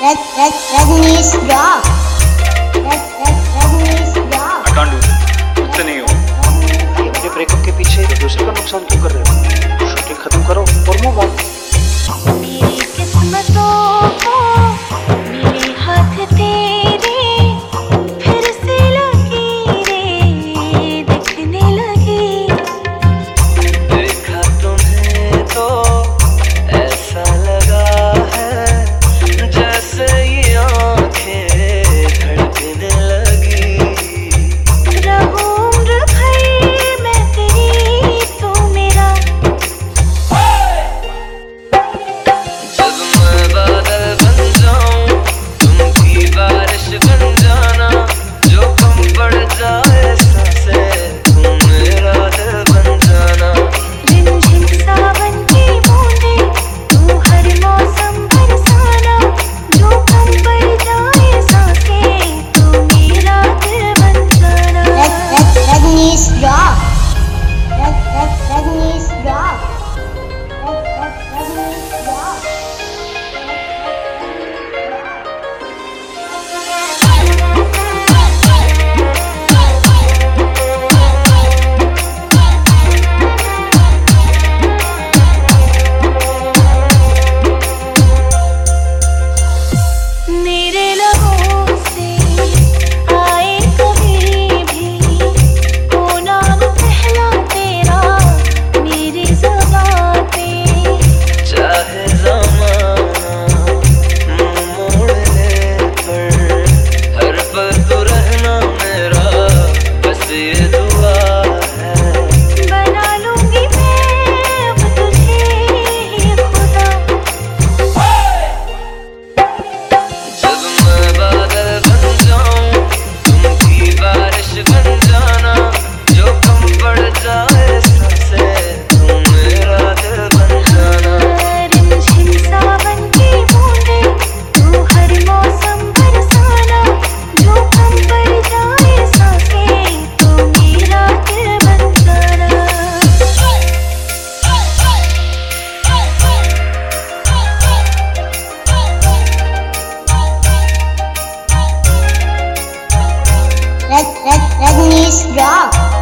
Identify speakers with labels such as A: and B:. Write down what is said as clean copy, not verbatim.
A: Rajnish Rock. Rajnish Rock.
B: I can't do this. मुझसे नहीं हो।
C: ये मेरे ब्रेकअप के पीछे दूसरे का नुकसान क्यों कर रहे हो? शूटिंग खत्म करो और मूव ऑन।
D: मेरी किस्मतों को मेरे हाथ तेरे फिर से लकीरें दिखने लगी।
E: देखा तुम्हें तो ऐसा लगा है जैसे ये आंखें धड़कने लगी।
D: रहूं उम्र भर मैं तेरी तू मेरा।
E: जब मैं बादल बन जाऊं तुम भी बारिश बन जाना। जो कम पड़ जाए सांसें तुम मेरा दिल बन जाना।
D: रिमझिम सावन की बूंदें तू हर मौसम बरसाना। जो कम पड़ जाए सांसें तू मेरा दिल बन जाना।
A: Rajnish Rock. Rajnish Rock. Rajnish Rock.
D: मेरे लबों से आए कभी भी वो नाम पहला तेरा मेरी ज़ुबान पे।
E: चाहे ज़माना मुँह मोड़ ले पर हर पल तू रहना मेरा बस ये दुआ है।
D: बना लूंगी मैं अब तुझे ही खुदा।
E: जब मैं बादल बन जाऊं तुम भी बारिश बन जाना। जो कम पड़ जाए सांसें तुम मेरा दिल बन जाना।
D: रिमझिम सावन की बूंदें तू हर मौसम बरसाना। जो कम पड़ जाए सांसें तू मेरा दिल बन जाना।
A: Rajnish Rock.